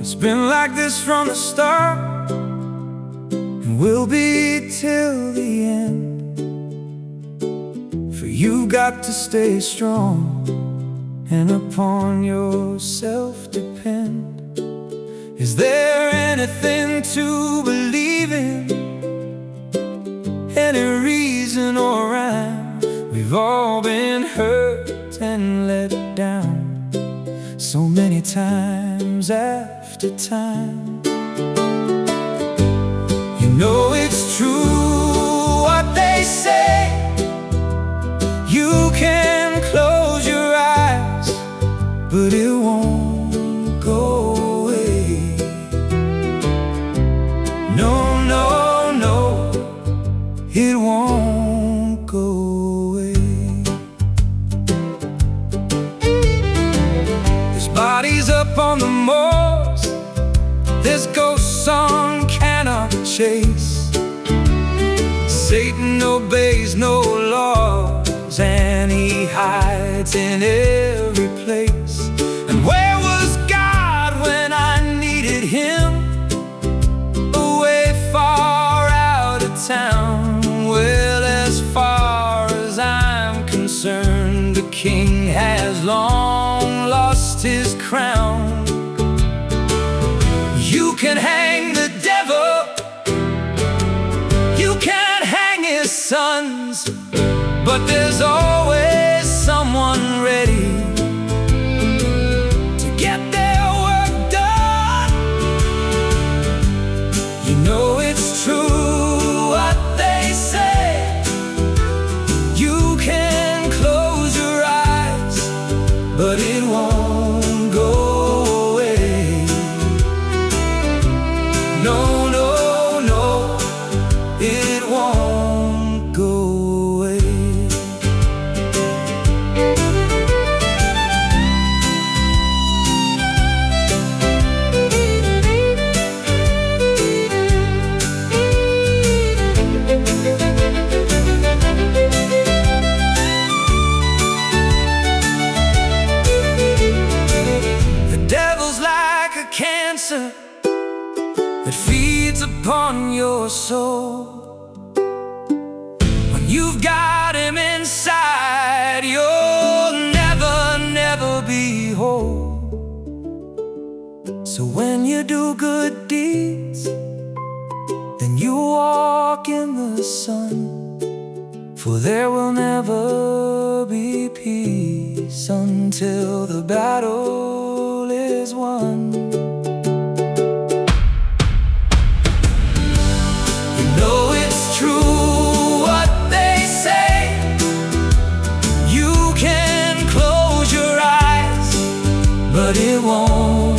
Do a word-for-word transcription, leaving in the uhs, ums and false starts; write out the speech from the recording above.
It's been like this from the start, and will be till the end. For you've got to stay strong, and upon yourself depend. Is there anything to believe in? Any reason or rhyme? We've all been hurt and let down so many times after time. You know it's true what they say. You can close your eyes, but it won't go away. No, no, no, it won't go away. There's bodies up on the moors, there's ghosts on cannot chase. Satan obeys no laws, and he hides in every place. And where was God when I needed him? Away far out of town. Well, as far as I'm concerned, the king has long lost his crown. You can hang the devil, you can't hang his sons, but there's always someone ready to get their work done. You know it's true what they say. You can close your eyes, but it won't go away. No, no, no, it won't go away. Cancer that feeds upon your soul. When you've got him inside, you'll never, never be whole. So when you do good deeds, then you walk in the sun, for there will never be peace until the battle is won. But it won't